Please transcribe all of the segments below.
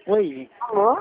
Oi, Alô?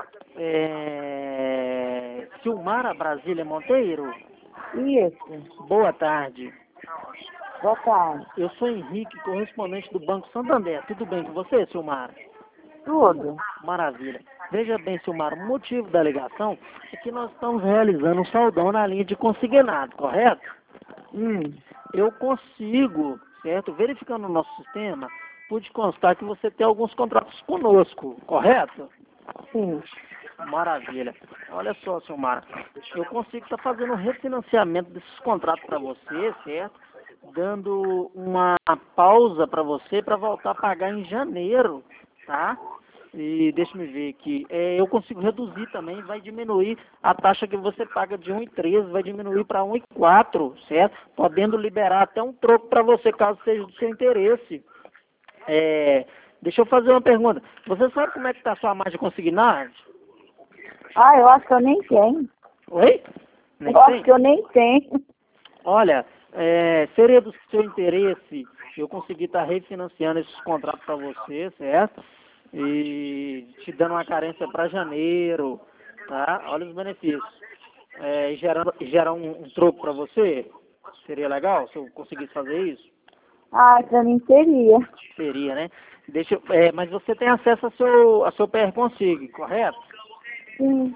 Silmara Brasília Monteiro? Isso. Boa tarde. Boa tarde. Eu sou Henrique, correspondente do Banco Santander. Tudo bem com você, Silmara? Tudo. Maravilha. Veja bem, Silmara, o motivo da ligação é que nós estamos realizando um saldão na linha de consignado, correto? Eu consigo, certo? Verificando o nosso sistema, pude constar que você tem alguns contratos conosco, correto? Sim. Maravilha. Olha só, Silmara, eu consigo estar fazendo um refinanciamento desses contratos para você, certo? Dando uma pausa para você para voltar a pagar em janeiro, tá? E deixa-me ver aqui. Eu consigo reduzir também, vai diminuir a taxa que você paga de 1,13, vai diminuir para 1,4, certo? Podendo liberar até um troco para você, caso seja do seu interesse. Deixa eu fazer uma pergunta. Você sabe como é que está a sua margem consignada? Ah, eu acho que eu nem tenho. Oi? Nem Eu acho tem? que eu nem tenho. Olha, seria do seu interesse eu conseguir estar refinanciando esses contratos para você, certo? E te dando uma carência para janeiro, tá? Olha os benefícios. Gerar um troco para você? Seria legal se eu conseguisse fazer isso? Ah, pra mim seria. Seria, né? Mas você tem acesso a seu PR Consigne, correto? Sim.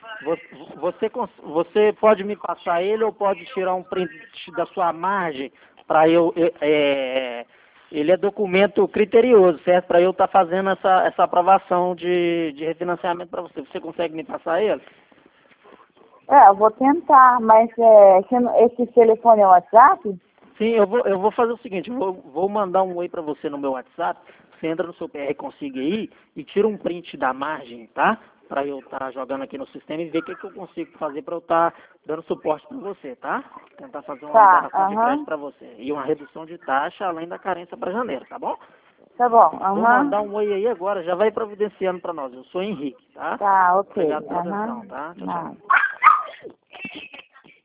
Você pode me passar ele ou pode tirar um print da sua margem para ele é documento criterioso, certo? Para eu estar fazendo essa aprovação de refinanciamento para você. Você consegue me passar ele? Eu vou tentar, mas esse telefone é o WhatsApp? Sim, eu vou fazer o seguinte, vou mandar um oi para você no meu WhatsApp, você entra no seu PR Consigne aí e tira um print da margem, tá? Para eu estar jogando aqui no sistema e ver o que eu consigo fazer para eu estar dando suporte para você, tá? Tentar fazer uma Tá, liberação de crédito para você e uma redução de taxa além da carência para janeiro, tá bom? Tá bom, Vou mandar um oi aí agora, já vai providenciando para nós. Eu sou Henrique, tá? Tá, ok. Obrigado pela atenção, tá? Tchau, tchau. Não.